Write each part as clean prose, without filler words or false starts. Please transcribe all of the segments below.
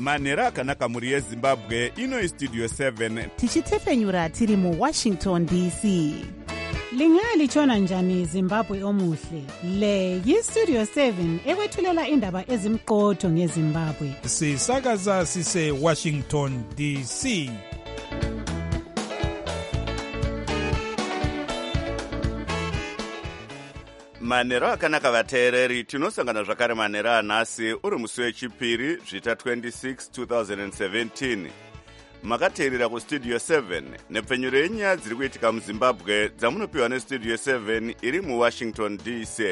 manhero akanaka mhuri yezimbabwe. Ino Studio 7 tichitefenyura tiri muWashington DC. Lingalitshona njani Zimbabwe omuhle? Le yiStudio 7 ekwethulela indaba ezimqotho ngeZimbabwe. Sisakaza sise Washington DC. manhero akanaka vateereri, tinosangana zvakare manhero anhasi uri musi wechipiri zvita 26 2017. makateerera kustudio 7 nepfenyuro yenyaya dziri kuitika muzimbabwe dzamunopiwa nestudio 7 iri muwashington DC.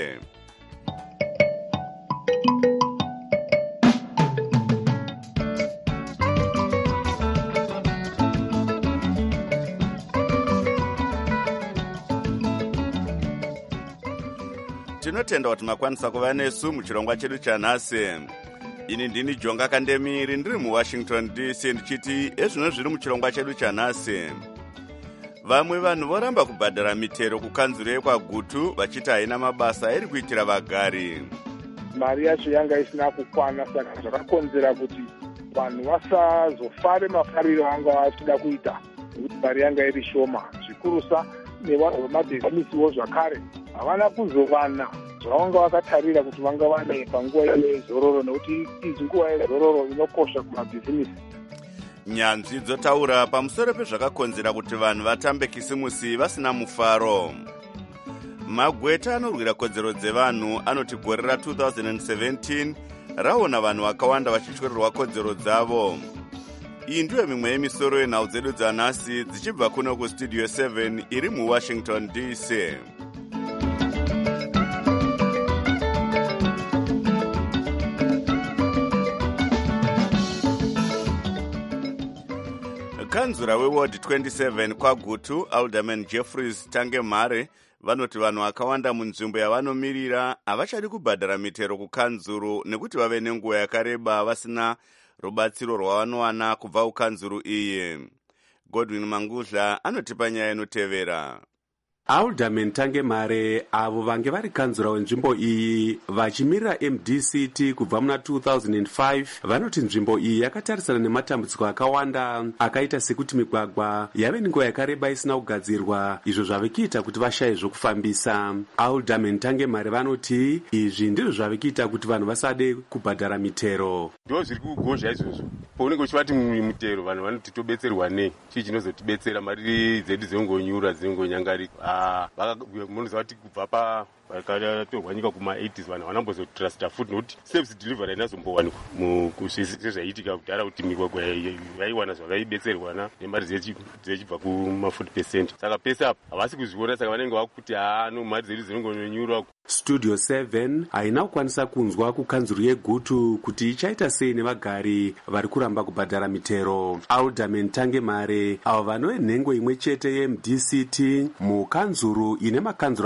tinotenda kuti makwanisa kuva nesu muchirongwa chedu chanhasi. Ini ndini Jonga Kandemiri ndiri muWashington DC ndichiti ezvino zviri muchirongwa chedu chanhasi. Vamwe vanhu voramba kubhadhara mitero kukanzuro yekwaGutu vachiti haina mabasa iri kuitira vagari. Mari yacho yanga isina kukwana, saka zvakakonzera kuti vanhu vasazofare mafariro anga vachida kuita, kuti mari yanga iri shoma. Zvikurusa nevanhu vemabhizimisiwo zvakare havana kuzovana zvavanga vakatarira kuti vanga vane panguva yezororo, nekuti izi nguva yezororo inokosha kumabhizimisi. Nyanzvi dzotaura pamusoro pezvakakonzera kuti vanhu vatambe kisimusi vasina mufaro. Magweta anorwira kodzero dzevanhu anoti gore ra2017 raona vanhu vakawanda vachityorerwa kodzero dzavo. Iyi ndiyo mimwe yemisoro yenhau dzedu dzanhasi dzichibva kuno kustudio 7 iri muWashington DC. Kanzura weWard 27 kwaGutu, Alderman Jeffries Tangemare, vanoti vanhu vakawanda munzvimbo yavanomirira havachadi kubhadhara mitero kukanzuru nekuti vave nenguva yakareba vasina rubatsiro rwavanowana kubva kukanzuru iyi. Godwin Mangudla anotipa nyaya inotevera. Alderman Tangemare avo vange vari kanzura wenzvimbo iyi vachimirira MDCT kubva muna 2005 vanoti nzvimbo iyi yakatarisana nematambudziko akawanda akaita sekuti migwagwa yave nenguva yakareba isina kugadzirwa, izvo zvave kuita kuti vashaye zvokufambisa. Alderman Tangemare vanoti izvi ndizvo zvave kuita kuti vanhu vasade kubhadhara mitero. Ndo zviri kugozha izvozvo. Paunenge uchivati mitero vanhu vanoti tobetserwa nei? Chii chinozotibetsera? Mari dzedu dzinongonyura dzinongonyangarika. Munoziva kuti kubva vakatorwa nyika kuma-80s vanhu vanambozotrasta futi nokuti service delivery hainazombowanikwa sezvaiitika kudhara kuti migwagwa vaiwana zvavaibetserwana nemari dzechibva kuma40%. Saka pese apa havasi kuzviona, saka vanenge vakuti no mari dzedu dzinongonyura. Studio 7 haina kukwanisa kunzwa kukanzuru yeGutu kuti ichaita sei nevagari vari kuramba kubhadhara mitero. Alderman Tangemare avo vanove nhengo imwe chete yeMDCT mukanzuru ine makanzura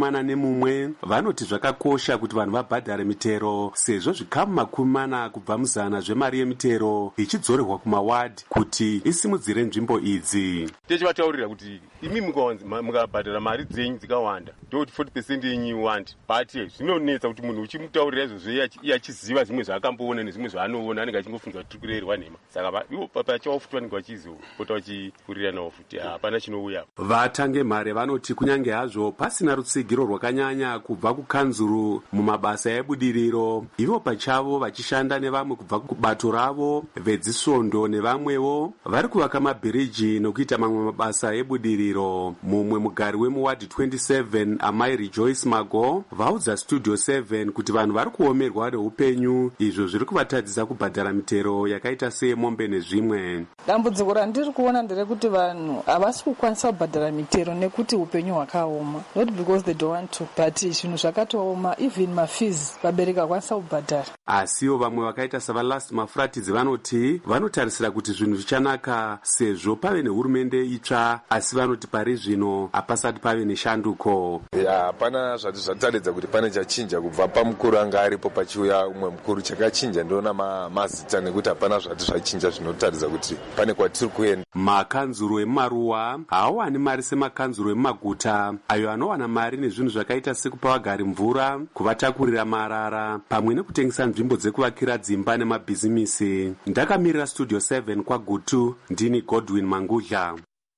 41 vanoti zvakakosha kuti vanhu vabhadhare mitero sezvo zvikamu 40 kubva muzana zvemari yemitero ichidzorerwa kumawadi kuti isimudzire nzvimbo idzi. Tichivataurira kuti imi mukabhadhara mari dzenyu dzikawanda ndokuti 40% yenyu iwande, but zvinonetsa kuti munhu uchimutaurira izvozvo iye achiziva zvimwe zvaakamboona nezvimwe zvaanoona anenge achingofunga kuti tiri kurerwa nhema. Saka ivo pachawo futi vanenge vachizopota vachipurira nawo futi hapana chinouya. Vatangemare vanoti kunyange hazvo pasina rutsigiro rwakanyanya kubva kukanzuru mumabasa ebudiriro, ivo pachavo vachishanda nevamwe kubva kubato ravo vedzisvondo nevamwewo vari kuvaka mabhiriji nokuita mamwe mabasa ebudiriro. Mumwe mugari wemuWard 27 amai Rejoice Mago vaudza Studio 7 kuti vanhu vari kuomerwa neupenyu, izvo zviri kuvatadzisa kubhadhara mitero yakaita semombe nezvimwe. Dambudziko randiri kuona nderekuti vanhu havasi kukwanisa kubhadhara mitero nekuti upenyu hwakaoma, not because they don't want to, but zvinhu zvakatooma, even mafees vabereki vakwanisa kubhadhara. Asiwo vamwe vakaita savalast mafuratidzi vanoti vanotarisira kuti zvinhu zvichanaka sezvo pave nehurumende itsva, asi vanoti pari zvino hapasati pave neshanduko. Hapana zvati zvataridza kuti pane chachinja kubva pamukuru anga aripo pachiuya umwe mukuru. Chakachinja ndoona mazita nekuti hapana zvati zvachinja zvinotaridza kuti pane kwatiri kuenda. Makanzuro emumaruwa haawani mari semakanzuro emumaguta ayo anowana mari nezvinhu zvakaita zvakaita sekupa vagari mvura, kuvatakurira marara pamwe nekutengesa nzvimbo dzekuvakira dzimba nemabhizimisi. Ndakamirira Studio 7 kwaGutu, ndini Godwin Mangudla.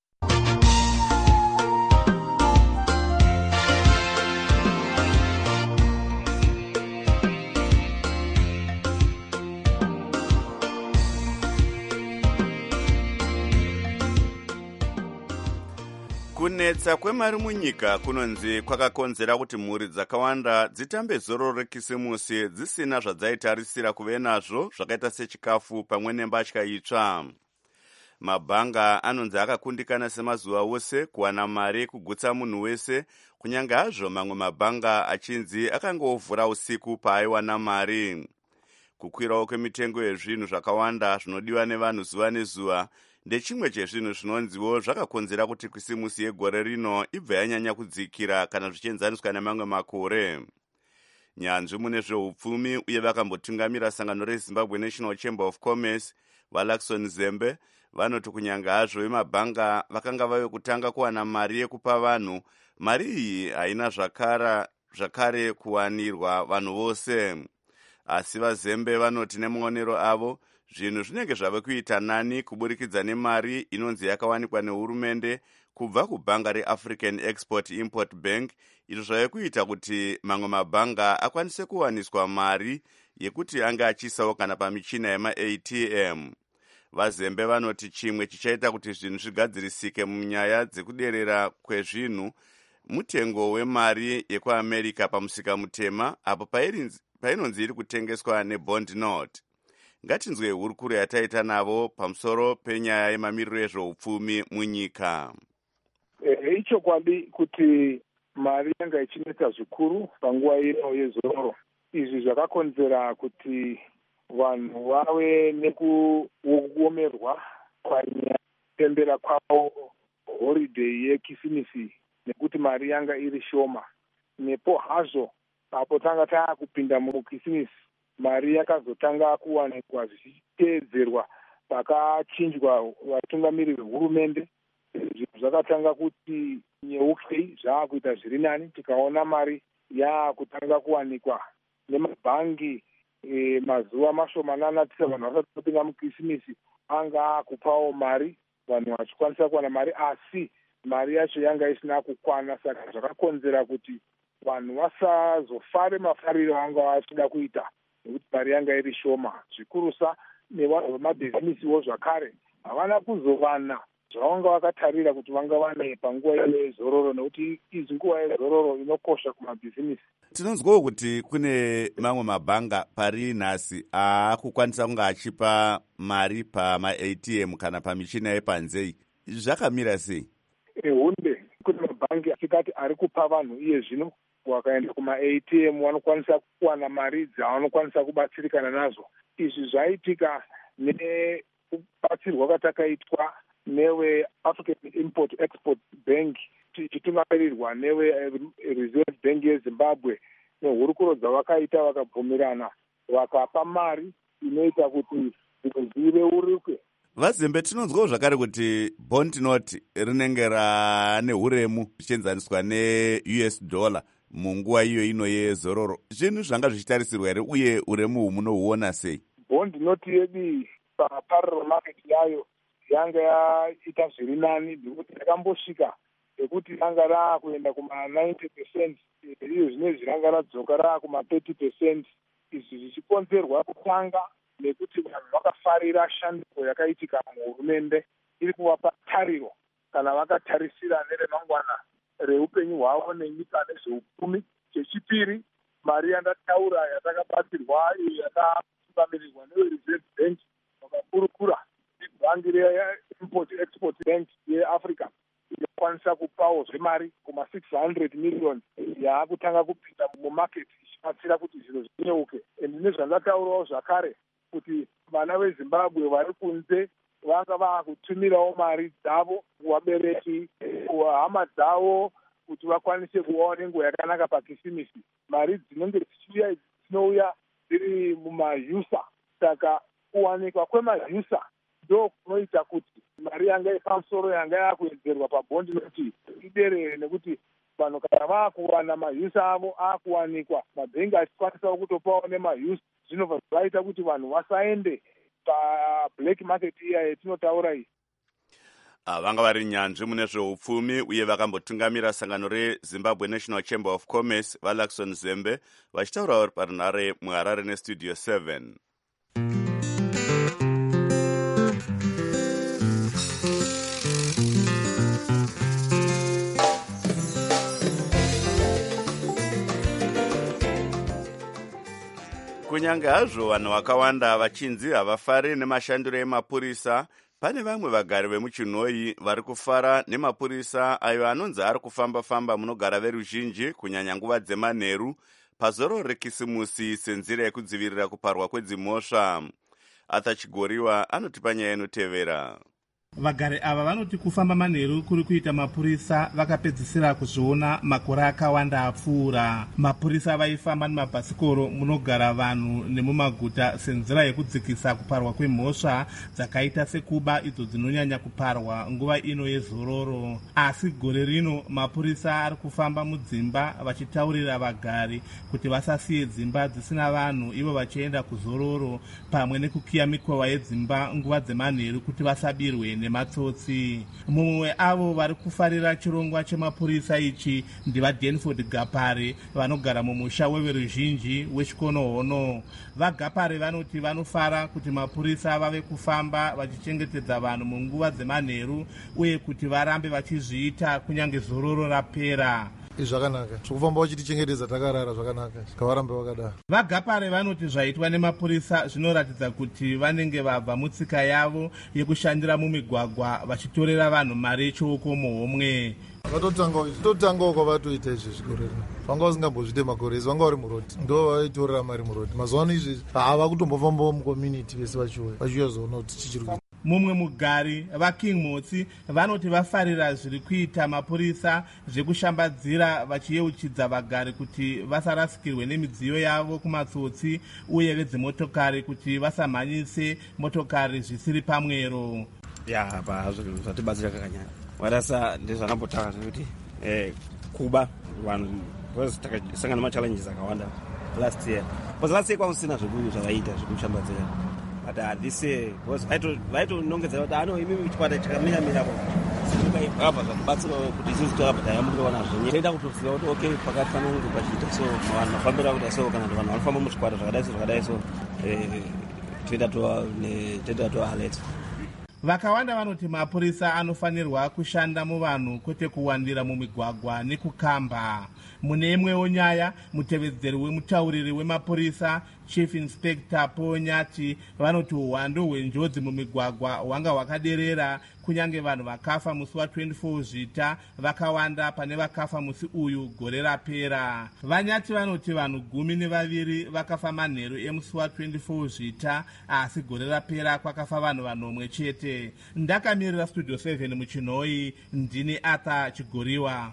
Kunetsa kwemari munyika kunonzi kwakakonzera kuti mhuri dzakawanda dzitambe zororo rekisimusi dzisina zvadzaitarisira kuve nazvo zvakaita sechikafu pamwe nembatya itsva. Mabhanga anonzi akakundikana semazuva ose kuwana mari yekugutsa munhu wese, kunyange hazvo mamwe mabhanga achinzi akangovhura usiku paaiwana mari. Kukwirawo kwemitengo yezvinhu zvakawanda zvinodiwa nevanhu zuva nezuva ndechimwe chezvinhu zvinonziwo zvakakonzera kuti kwisimusi yegore rino ibve yanyanya kudzikira kana zvichienzaniswa nemamwe makore. Nyanzvi mune zveupfumi uye vakambotungamira sangano reZimbabwe National Chamber of Commerce vaLaxon Zembe vanoti kunyange hazvo vemabhanga vakanga vave kutanga kuwana mari yekupa vanhu, mari iyi haina zvakare kuwanirwa vanhu vose. Asi vaZembe vanoti nemuonero avo zvinhu zvinenge zvave kuita nani kuburikidza nemari inonzi yakawanikwa nehurumende kubva kubhanga reAfrican Export Import Bank, izvo zvave kuita kuti mamwe mabhanga akwanise kuwaniswa mari yekuti anga achiisawo kana pamichina yema-ATM. VaZembe vanoti chimwe chichaita kuti zvinhu zvigadzirisike munyaya dzekuderera kwezvinhu mutengo wemari yekuAmerica pamusika mutema, apo painonzi iri kutengeswa nebond note. Ngatinzwe hurukuro yataita navo pamusoro penyaya yemamiriro ezveupfumi munyika. Ichokwadi kuti mari yanga ichinetsa zvikuru panguva ino yezororo. Izvi zvakakonzera kuti vanhu vave nekuomerwa panyaya kutembera kwavo holiday yekisimisi nekuti mari yanga iri shoma. Nepo hazvo apo tanga taakupinda mukisimisi, mari yakazotanga kuwanikwa zvichiteedzerwa pakachinjwa vatungamiriri vehurumende. Zvinhu zvakatanga kuti nyeukei, zvaakuita zviri nani. Tikaona mari yaakutanga kuwanikwa nemabhangi mazuva mashomanana tisa vanhu vasati vapinda mukisimisi anga akupawo mari, vanhu vachikwanisa kuwana mari, asi mari yacho yanga isina kukwana. Saka zvakakonzera kuti vanhu vasazofare mafariro anga vachida kuita nekuti mari yanga iri shoma. Zvikurusa nevanhu vemabhizimisiwo zvakare havana kuzovana zvavanga vakatarira kuti vanga vane panguva yezororo, nekuti izi nguva yezororo inokosha kumabhizimisi. Tinonzwawo kuti kune mamwe mabhanga pari nhasi aakukwanisa kunge achipa mari pama-ATM kana pamichina yepanzei. Zvakamira sei? Hunde kune mabhangi achikati ari kupa vanhu iye zvino, wakaenda kuma-ATM vanokwanisa kuwana mari dzavanokwanisa kubatsirikana nazo. Izvi zvaitika nekubatsirwa kwatakaitwa newe African Import Export Bank ichitungamirirwa newe Reserve Bank yeZimbabwe, nehurukuro dzavakaita vakabvumirana vakapa mari inoita kuti zvinhu zvireurike. VaZembe tinonzwawo zvakare kuti bond note rinenge rane huremu zvichienzaniswa ne-US dollar munguva iyo ino yezororo. Zvinhu zvanga zvichitarisirwa here uye uremu munohuona sei? Bond note yedu paparallel market yayo yanga yaita zviri nani, nekuti yakambosvika ekuti ranga raakuenda kuma-90%, iyo zvinezvi ranga radzoka raakuma-30%. Izvi zvichikonzerwa kutanga nekuti vanhu vakafarira shandiko yakaitika muhurumende iri kuvapa tariro kana vakatarisira neremangwana reupenyu hwavo nenyika nezveupfumi. Chechipiri, mari yandataura yatakabatsirwa iyo yakatungamirirwa neReserve Bank vakakurukura ibhangi reImport Export Bank yeAfrica inokwanisa kupawo zvemari kuma-600 million yaakutanga kupinda mumarket ichibatsira kuti zviro zvinyeuke. Nezvandataurawo zvakare kuti vana veZimbabwe vari kunze vanga vaakutumirawo mari dzavo kuvabereki, kuhama dzavo, kuti vakwanise kuvawo nenguva yakanaka pakisimisi. Mari dzinenge dzichiuya dzinouya dziri mumayusa. Saka kuwanikwa kwemajusa ndo kunoita kuti mari yanga yepamusoro yanga yakuedzerwa pabondi noti iderere, nekuti vanhu kana vaakuwana mahusi avo aakuwanikwa, mabhengi achikwanisawo kutopawo nemahusi, zvinobva zvaita kuti vanhu vasaende pablack market iya yetinotaura iyi. Vanga vari nyanzvi mune zveupfumi uye vakambotungamira sangano reZimbabwe National Chamber of Commerce vaLaxon Zembe vachitaura parunhare muHarare nestudio 7. Kunyange hazvo vanhu vakawanda vachinzi havafari nemashandiro emapurisa, pane vamwe vagari vemuchinoi vari kufara nemapurisa ayo anonzi ari kufamba-famba munogara veruzhinji kunyanya nguva dzemanheru pazoro rekisimusi senzira yekudzivirira kuparwa kwedzimhosva. Atachigoriwa anotipa nyaya inotevera. Vagari ava vanoti kufamba manheru kuri kuita mapurisa vakapedzisira kuzviona makore akawanda apfuura. Mapurisa vaifamba nemabhasikoro munogara vanhu nemumaguta senzira yekudzikisa kuparwa kwemhosva dzakaita sekuba idzo dzinonyanya kuparwa nguva ino yezororo. Asi gore rino mapurisa ari kufamba mudzimba vachitaurira vagari kuti vasasiye dzimba dzisina vanhu ivo vachienda kuzororo, pamwe nekukiya mikova yedzimba nguva dzemanheru kuti vasabirwe nematsotsi. Mumwe avo vari kufarira chirongwa chemapurisa ichi ndivaDenford Gapare vanogara mumusha weveruzhinji wechikonohono. VaGapare vanoti vanofara kuti mapurisa vave kufamba vachichengetedza vanhu munguva dzemanheru uye kuti varambe vachizviita kunyange zororo rapera. Zvakanaka zvokufamba vachitichengetedza takarara zvakanaka ngavarambe vakadaro. VaGapare vanoti zvaitwa nemapurisa zvinoratidza kuti vanenge vabva mutsika yavo yekushandira mumigwagwa vachitorera vanhu mari yechioko muhomwe. Vatotangawo kwavatoita izvi zvikore rino, vanga vasingambozvite makore ezi, vanga vari murodi ndo vaitorera mari murodi. Mazuva ano izvi hava kutombofambawo mucommunity vese vachiuya zoona kuti chichiri kuita. Mumwe mugari vaKing Motsi vanoti vafarira zviri kuita mapurisa zvekushambadzira vachiyeuchidza vagari kuti vasarasikirwe nemidziyo yavo kumatsotsi uye vedzimotokari kuti vasamhanyise motokari zvisiri pamwero. Apa zvatibatsira kakanyanya warasa ndezvanambotaka kuti kuba vanhu takasangana machallenges akawanda last year kwausina zvavaita zvekushambadzira. But this was vaitonongedza kuti ano imimi chikwata chakamira-mirapo apa zvakubatsira kuti isusu takabhadhara mukuona zvenye toita kutoziva kuti okay pakati panonge pachiita so vanhu vafambira kuda so kana kuti vanhu vanofamba muchikwata zvakadai so toita toalert. Vakawanda vanoti mapurisa anofanirwa kushanda muvanhu kwete kuwandira mumigwagwa nekukamba. Mune imwewo nyaya, mutevedzeri wemutauriri wemapurisa Chief Inspector Ponyati vanoti uwandu hwenjodzi mumigwagwa hwanga hwakaderera kunyange vanhu vakafa musi wa24 Zvita vakawanda pane vakafa musi uyu gore rapera. Vanyati vanoti vanhu 12 vakafa manheru emusi wa24 Zvita asi gore rapera kwakafa vanhu vanomwe chete. Ndakamirira studio 7 muchinoi, ndini Arthur Chigoriwa.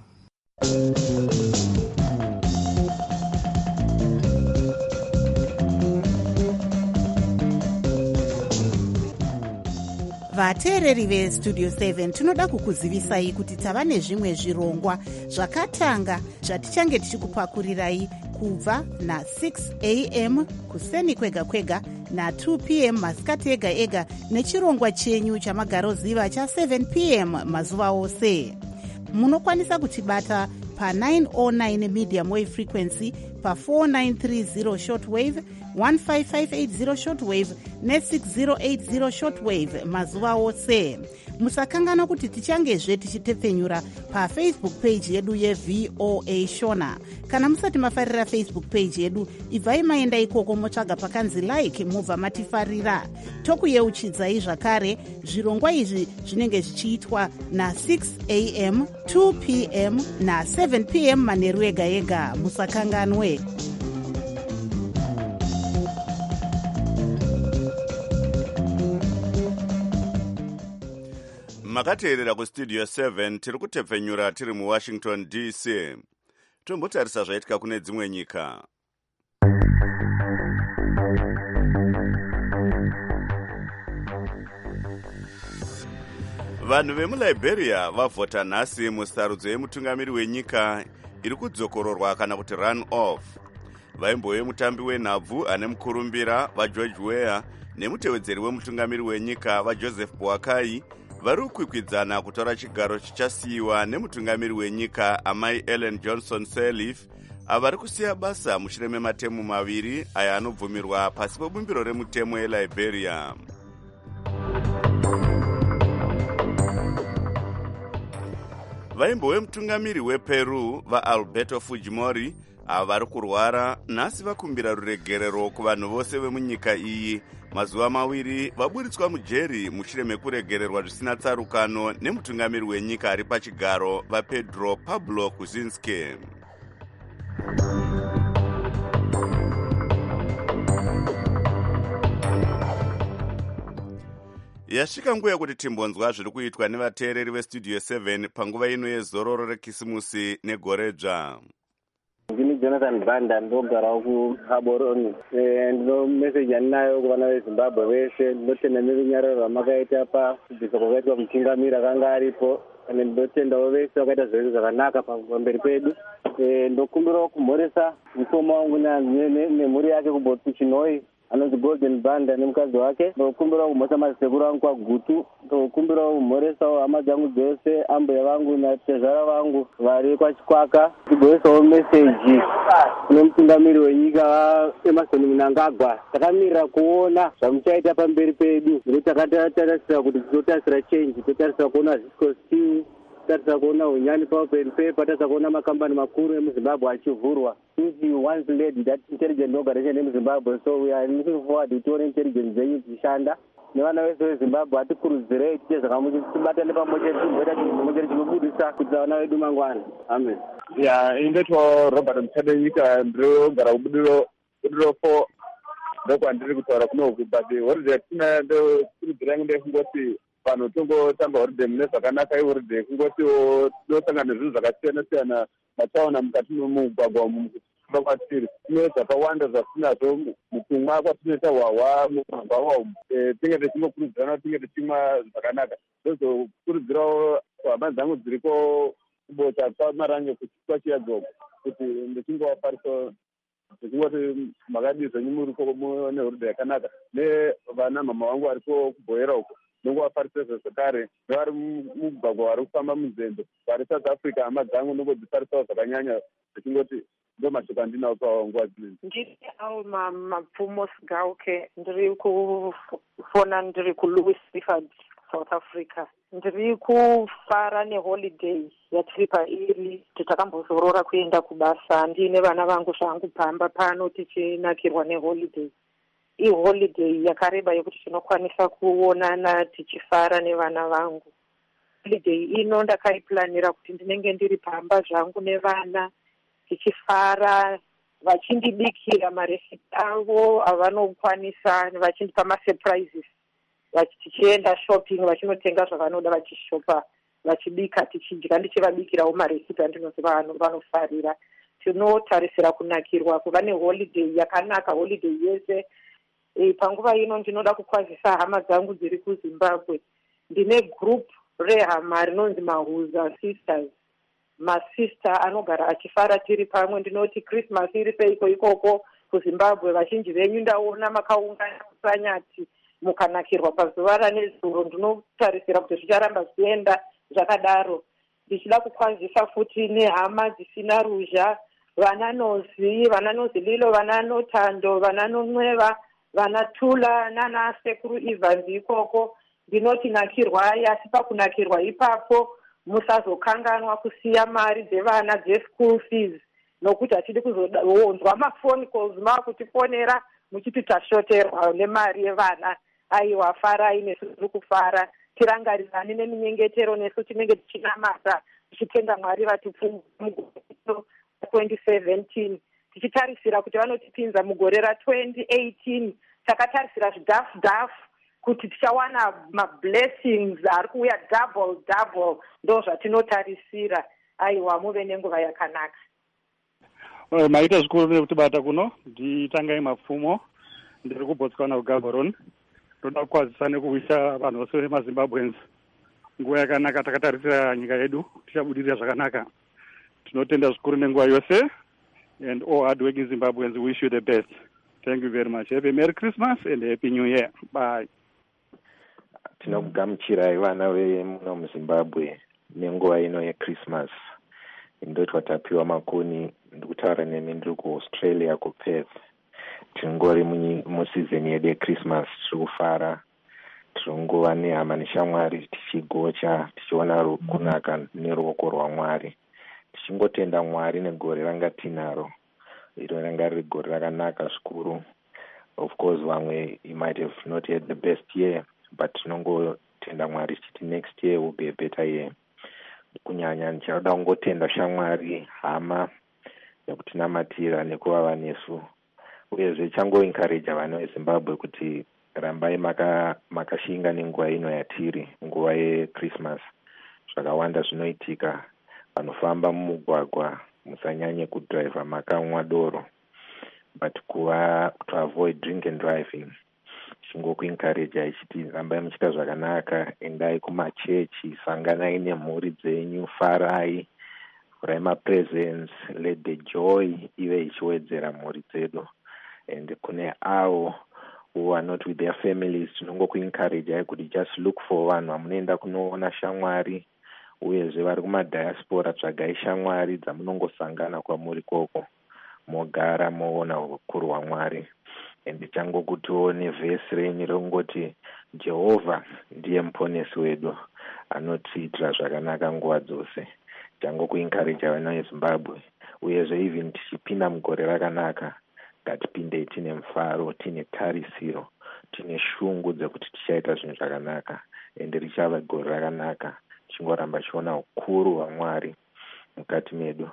Vateereri vestudio 7 tinoda kukuzivisai kuti tava nezvimwe zvirongwa zvakatanga zvatichange tichikupakurirai kubva na6 am kuseni kwega kwega na2 pm masikati ega ega nechirongwa chenyu chamagaroziva cha7 pm mazuva ose. Munokwanisa kutibata pa909 medium wave frequency, pa4930 shortwave, 15580 shortwave ne6080 shortwave mazuva ose. Musakangana kuti tichangezve tichitepfenyura pafacebook page yedu yeVOA Shona. Kana musati mafarira Facebook page yedu, ibvai maenda ikoko motsvaga pakanzi like mubva matifarira. Tokuyeuchidzai zvakare zvirongwa izvi zvinenge zvichiitwa na6 am, 2 pm na7 pm manheru ega ega. Musakanganwe. Makateerera kustudio 7 tiri kutepfenyura tiri muWashington DC. Tombotarisa zvaitika kune dzimwe nyika. vanhu vemuliberia vavhota nhasi musarudzo yemutungamiri wenyika iri kudzokororwa kana kuti run off. Vaimbove mutambi wenhabvu ane mukurumbira vageorge weah nemutevedzeri wemutungamiri wenyika vajoseph boakai vari kukwikwidzana kutora chigaro chichasiyiwa nemutungamiri wenyika amai ellen johnson sirleaf avari kusiya basa mushure mematemu maviri aya anobvumirwa pasi pebumbiro remutemo yeliberia. Vaimbove mutungamiri weperu vaAlberto Fujimori ava vari kurwara nhasi vakumbira ruregerero kuvanhu vose vemunyika iyi mazuva maviri vaburitswa mujeri mushure mekuregererwa zvisina tsarukano nemutungamiri wenyika ari pachigaro vaPedro Pablo Kuczynski. Yasvika nguva yekuti timbonzwa zviri kuitwa nevateereri vestudio 7 panguva ino yezororo rekisimusi negoredzva. Ndini Jonathan Banda ndogarawo kuHaboroni. Ndinomeseji andinayo kuvana veZimbabwe vese. Ndinotenda nerunyararo rwamakaita pakubvisa kwakaitwa mutungamiri akanga aripo. Ane ndinotendawo vese vakaita zviro zvakanaka pamberi pedu. Ndokumbirawo kumhoresa mukoma wangu nemhuri yake kuBotsichinoi anonzi Golden Banda nemukadzi wake. Ndokumbirawo kumhoresa masekuru angu kwaGutu. Ndokumbirawo kumhoresawo hama dzangu dzose, ambuya vangu natezvara vangu vari kwaChikwaka. Ndigoisawo meseji kune mutungamiri wenyika Emerson Mnangagwa. Takamirira kuona zvamuchaita pamberi pedu. Nekuti takatarisira kuti tinotarisira change, totarisira kuona Zisco Steel, totarisira kuona unyani paopen paper, totarisira kuona makambani makuru emuZimbabwe achivhurwa. Since you once led that intelligent organization in Zimbabwe, so we are looking forward to your intelligence zenyu dzichishanda. Nevana vese veZimbabwe atikurudzirei tiite zvakamuchibatane pamwechete tigoita chimwe chinobudisa kuti vana vedu mangwana. Amen. Indetwa Robert Mchadenyika ndinogara kubudiro 4 ndokwandiri kutaura kunoku but holiday tina ndokurudzira yangu ndekungoti vanhu tongotamba holiday mune zvakanaka iholiday kungotiwo tinosangana nezvinhu zvakasiyana siyana matsaona mukati memugwagwa mukufamba kwatiri tine zvakawanda zvatinazvo mukumwa kwatinoita hwahwa mugwagwa umu tinge tichingokurudzirana tinge tichimwa zvakanaka ndozokurudzirawo hama dzangu dziriko kubota pamarange kuchikwa chiyadzoko kuti ndichingovafarisa tichingoti makadii zvenyu muriko neholiday yakanaka nevana mama vangu variko kubhoyera uko nongovafarisa zvakare nevari mugwagwa vari kufamba munzendo vari South Africa hama dzangu nongodzifarisawo zvakanyanya tichingoti ndo mashoko andinawo panguva dzino. Ndiri Alma Mapfumo Sigauke, ndiri kufona ndiri kuLouis River, South Africa. Ndiri kufara neholiday yatiri pairi titakambozorora kuenda kubasa. Ndine vana vangu zvangu pamba pano tichinakirwa neholiday. Holiday yakareba yekuti tinokwanisa kuonana tichifara nevana vangu. Holiday ino ndakaiplanira kuti ndinenge ndiri pamba zvangu nevana tichifara vachindibikira maresipi avo avanokwanisa vachindipa masurprises tichienda shopping vachinotenga zvavanoda vachishopa vachibika tichidya ndichivabikirawo maresipi andinozi vanofarira. Tinotarisira kunakirwa kuva neholiday yakanaka holiday yese. Panguva ino ndinoda kukwazisa hama dzangu dziri kuZimbabwe. Ndine group rehama rinonzi Mahuza Sisters. Masista anogara achifara tiri pamwe. Ndinoti Christmas iri peiko ikoko kuZimbabwe vazhinji venyu ndaona makaungana kusanyati mukanakirwa pazuva ranezuro. Ndinotarisira kuti zvicharamba zvichienda zvakadaro. Ndichida kukwazisa futi nehama dzisina ruzha, vananozi Lilo, vananotando, vananonweva, vanatula nana sekuru Evans ikoko. Ndinoti nakirwai asi pakunakirwa ipapo musazokanganwa kusiya mari dzevana dzeschool fees nokuti hatidi kuzonzwa mafoni calls makutifonera muchiti tashoterwa nemari yevana. Aiwa farai nesu tiri kufara tirangarirani neminyengetero nesu tinenge tichinamata tichitenda Mwari vatipfuma 2017 tichitarisira kuti vanotipinza mugore ra2018 takatarisira zvidhafu kuti tichawana mablessings ari kuuya double ndo zvatinotarisira. Aiwa muve nenguva yakanaka. Maita zvikuru nekutibata kuno nditangai Mapfumo ndiri kuBotswana kuGaborone. Ndoda kukwazisa nekuwisha vanhu vose vemaZimbabweans nguva yakanaka takatarisira nyika yedu tichabudirira zvakanaka. Tinotenda zvikuru nenguva yose, and all hard-working Zimbabweans wish you the best. Thank you very much. Have a Merry Christmas and Happy New Year. Bye. Tinokugamuchirai vana vemuno muZimbabwe nenguva ino yeChristmas. Ndoti watapiwa makoni ndikutaura nemi ndiri kuAustralia kuPerth. Tingori musizini yedu yeChristmas, tiri kufara, tiri nguva nehama neshamwari tichigocha, tichiona kunaka neruoko rwaMwari, tichingotenda Mwari negore ranga tinaro. Iro ranga riri gore rakanaka zvikuru. Of course vamwe you might have not had the best year, but tinongotenda Mwari tichiti next year will be a better year. Kunyanya ndichada kungotenda shamwari, hama nekutinamatira nekuvava nesu. Uyezve changoencourage vana veZimbabwe kuti rambai makashinga nenguva ino yatiri, nguva yeChristmas. Zvakawanda zvinoitika, vanofamba mumugwagwa musanyanye kudriver makamwa doro, but to avoid drink and driving. Chingokuencourage ichiti rambai muchita zvakanaka, endai kumachechi, sanganai nemhuri dzenyu, farai, furai mapresents, let the joy ive ichiwedzera mhuri dzedu. And kune avo who are not with their families, tinongokuencourage kuti just look for vanhu vamunoenda kunoona shamwari, uyezve vari kumadiaspora, tsvagai shamwari dzamunongosangana kwamuri koko, mogara moona ukuru hwaMwari. And changokutiwo nevhesi renyu rongoti Jehovha ndiye muponesi wedu, anotiitira zvakanaka nguva dzose. Changokuencourage vana veZimbabwe, uyezve even tichipinda mugore rakanaka, ngatipindei tine mufaro, tine tarisiro, tine shungu dzekuti tichaita zvinhu zvakanaka, ende richava gore rakanaka, tichingoramba chiona ukuru hwaMwari mukati medu.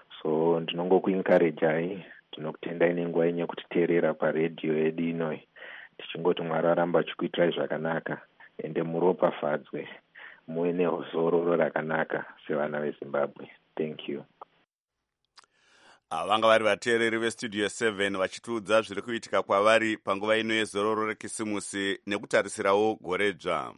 So ndinongokuencourage, tinokutendai nenguva yenyu kutiteerera paredhiyo yedu inoi, tichingoti Mwari aramba achikuitirai zvakanaka, ende muropafadzwe, muve nezororo rakanaka sevana veZimbabwe. Thank you. Vanga vari vateereri veStudio 7 vachitiudza zviri kuitika kwavari panguva ino yezororo rekisimusi nekutarisirawo gore dzva.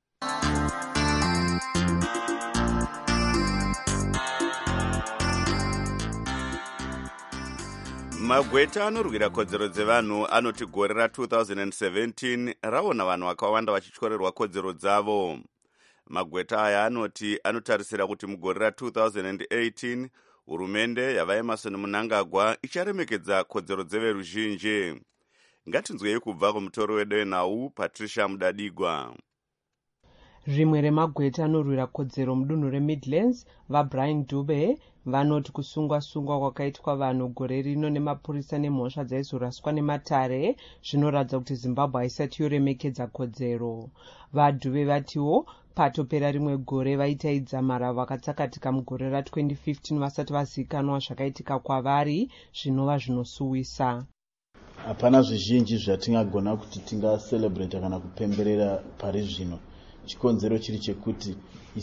Magweta anorwira kodzero dzevanhu anoti gore ra2017 raona vanhu vakawanda vachityorerwa kodzero dzavo. Magweta aya anoti anotarisira kuti mugore ra2018 hurumende yavaEmerson Mnangagwa icharemekedza kodzero dzeveruzhinji. Ngatinzwei kubva kumutori wedu wenhau Patricia Mudadigwa. Rimwe remagweta anorwira kodzero mudunhu reMidlands, vaBrian Dube, vanoti kusungwa-sungwa kwakaitwa vanhu gore rino nemapurisa nemhosva dzaizoraswa nematare zvinoratidza kuti Zimbabwe haisati yoremekedza kodzero. VaDube vatiwo patopera rimwe gore vaitaidza mara vakatsakatika mugore ra2015 vasati vazivikanwa zvakaitika kwavari zvinova zvinosuwisa. Hapana zvizhinji zvatingagona kuti tingaselebrata kana kupemberera pari zvino. Chikonzero chiri chekuti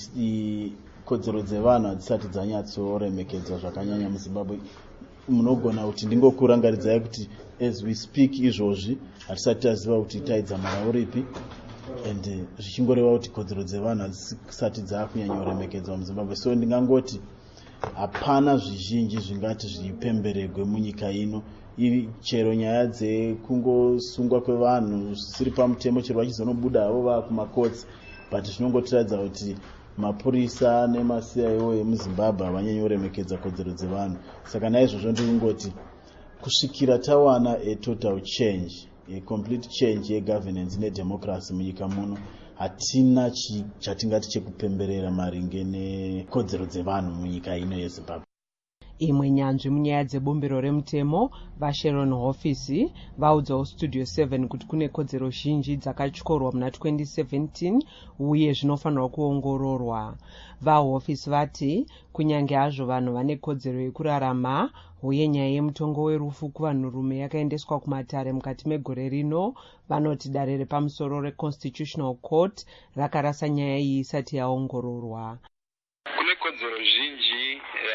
kodzero dzevanhu hadzisati dzanyatsoremekedzwa zvakanyanya muZimbabwe. Munogona kuti ndingokurangaridzai kuti as we speak izvozvi hatisati taziva kuti taidza mara uripi, and zvichingoreva kuti kodzero dzevanhu hadzisati dzakunyanyoremekedzwa muZimbabwe. So ndingangoti hapana zvizhinji zvingati zvipemberegwe munyika ino, chero nyaya dzekungosungwa kwevanhu zvisiri pamutemo, chero vachizonobuda havo vakumakotsi, but zvinongotiradza kuti mapurisa nemaCIO emuZimbabwe havanyanyoremekedza kodzero dzevanhu. Saka naizvozvo ndikungoti kusvikira tawana a total change, a complete change yegovernance nedemocracy munyika muno, hatina chatingati chekupemberera maringe nekodzero dzevanhu munyika ino yeZimbabwe. Imwe nyanzvi munyaya dzebumbiro remutemo vaSharon Hofisi vaudzawo Studio 7 kuti kune kodzero zhinji dzakatyorwa muna 2017 uye zvinofanirwa kuongororwa. VaHofisi vati kunyange hazvo vanhu vane kodzero yekurarama, uye nyaya yemutongo werufu kuvanhurume yakaendeswa kumatare mukati megore rino, vanoti dare repamusoro reConstitutional Court rakarasa nyaya iyi isati yaongororwa. Kune kodzero zhinji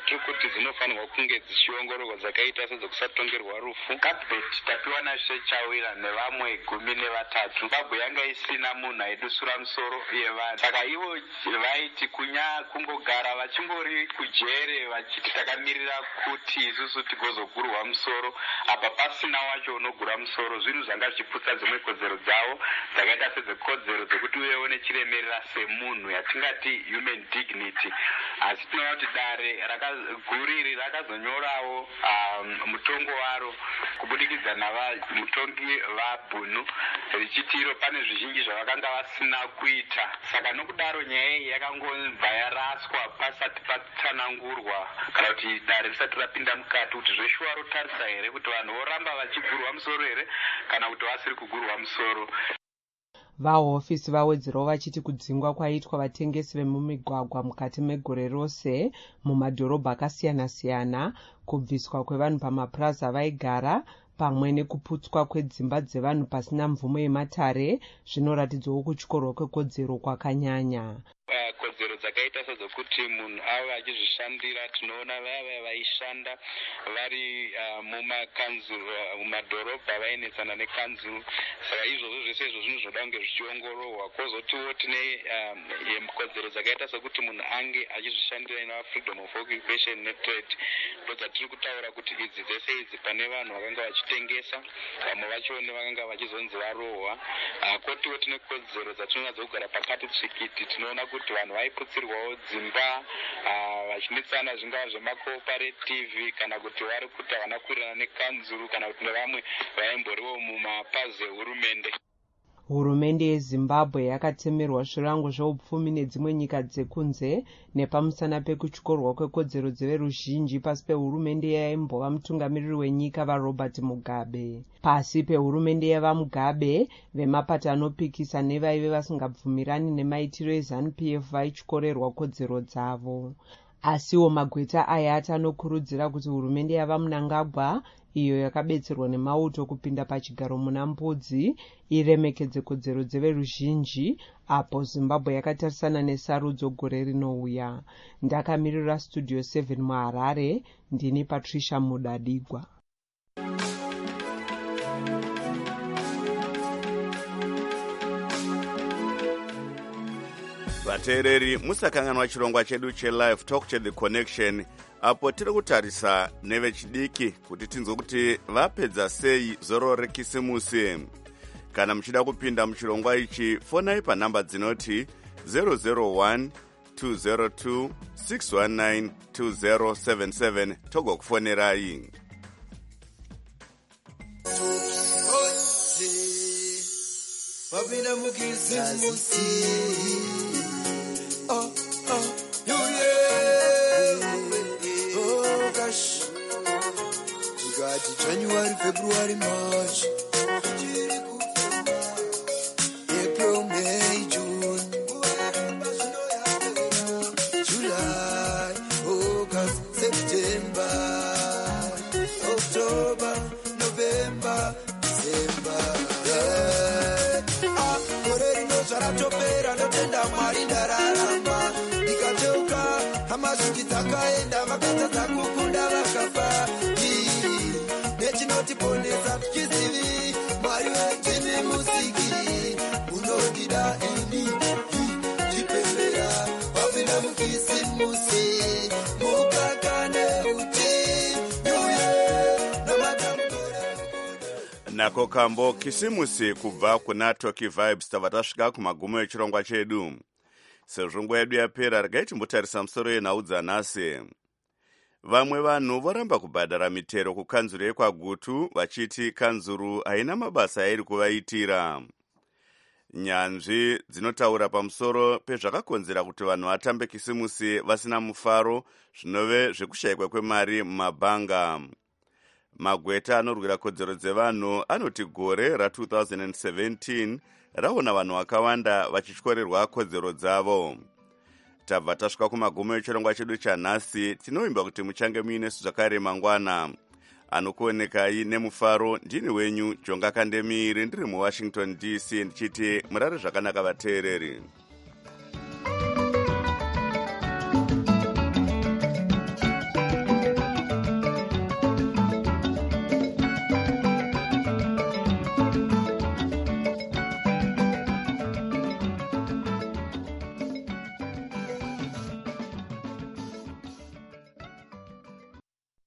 tiri kuti dzinofanirwa kunge dzichiongororwa dzakaita sedzokusatongerwa rufu. Kabheti tapiwa naShe Chawira nevamwe 13. Zimbabwe yanga isina munhu aidusura musoro yevanhu, saka ivo vaiti kungogara vachingori kujere vachiti takamirira kuti isusu tigozogurwa musoro, apa pasina wacho unogura musoro. Zvinhu zvanga zvichiputsa dzimwe kodzero dzavo dzakaita sedzekodzero dzekuti uyewo nechiremerera semunhu yatingati human dignity. Asi tinoona kuti dare guriri rakazonyorawo mutongo waro kubudikidza navamutongi vaBhunu richiti iro pane zvizhinji zvavakanga vasina kuita. Saka nokudaro nyaya iyi yakangobva yaraswa pasati patsanangurwa kana kuti dare risati rapinda mukati kuti zveshuwa rotarisa here kuti vanhu voramba vachigurwa musoro here kana kuti vasiri kugurwa musoro. Vahofisi vawedzerawo vachiti kudzingwa kwaitwa vatengesi vemumigwagwa mukati megore rose mumadhorobha akasiyana-siyana, kubviswa kwevanhu pamapuraza vaigara pamwe nekuputswa kwedzimba dzevanhu pasina mvumo yematare zvinoratidzawo kutyorwa kwekodzero kwakanyanya. Kodzero dzakaita sedzokuti munhu ave achizvishandira, tinoona vaya vaishanda vari mumakanzuru mumadhorobha vainetsana nekanzuru. Saka izvozvo zvese izvo zvinhu zvoda kunge zvichiongororwa. Kwozotiwo tine kodzero dzakaita sekuti munhu ange achizvishandira ina freedom of occupation netrade. Ndodzatiri kutaura kuti idzi dzese idzi pane vanhu vakanga vachitengesa, vamwe vachone vakanga vachizonzi varohwa. Kwotiwo tine kodzero dzatinonadzo kugara pakati tsvikiti. Tinoona kuti vanhu vaiputsirwawo dzimba vachinetsana zvingava zvemacooperative kana kuti vari kuti havana kuwirirana nekanzuru kana kuti nevamwe vaimboriwo mumapazi ehurumende. Hurumende yeZimbabwe yakatemerwa zvirango zveupfumi nedzimwe nyika dzekunze nepamusana pekutyorwa kwekodzero dzeveruzhinji pasi pehurumende yaimbova mutungamiriri wenyika vaRobert Mugabe. Pasi pehurumende yavaMugabe, vemapato anopikisa nevaive vasingabvumirani nemaitiro eZANU-PF vaityorerwa kodzero dzavo. Asiwo magweta ayati anokurudzira kuti hurumende yavaMnangagwa, iyo yakabetserwa nemauto kupinda pachigaro muna mbudzi, iremekedze kodzero dzeveruzhinji apo Zimbabwe yakatarisana nesarudzo gore rinouya. Ndakamirira Studio 7 muHarare, ndini Patricia Mudadigwa. vateereri musakanganwa chirongwa chedu chelive talk cheThe Connection, apo tiri kutarisa nevechidiki kuti tinzwe kuti vapedza sei zoro rekisimusi. Kana muchida kupinda muchirongwa ichi, fonai panhamba dzinoti 001 202 619 2077 togokufonerai. Wapinda mukisimusi. January, February, March, April, May, June, July, August, September, October, November, December. Koreri nozvaratopera ndotenda Mwari ndararama ndikateuka hama zhinji dzakaenda vakatadza kukunda vakafa. Netiponesa tuchizivi Mwari wetini musiki unodida ini chipembera wapinda mukisimusi mukakane uti nako kambo kisimusi kubva kuna Toki Vibes. Tava tasvika kumagumo echirongwa chedu. Sezvo nguva yedu yapera, regai timbotarisa musoro yenhau dzanhasi. Vamwe vanhu voramba kubhadhara mitero kukanzuru yekwaGutu vachiti kanzuru haina mabasa airi kuvaitira. Nyanzvi dzinotaura pamusoro pezvakakonzera kuti vanhu vatambe kisimusi vasina mufaro, zvinove zvekushayikwa kwemari mumabhanga. Magweta anorwira kodzero dzevanhu anoti gore ra2017 raona vanhu vakawanda vachityorerwa kodzero dzavo. Tabva tasvika kumagumo echirongwa chedu chanhasi. Tinovimba kuti muchange muinesu zvakare mangwana. Anokuonekai nemufaro ndini wenyu Jonga Kandemiri, ndiri muWashington DC, ndichiti murare zvakanaka vateereri.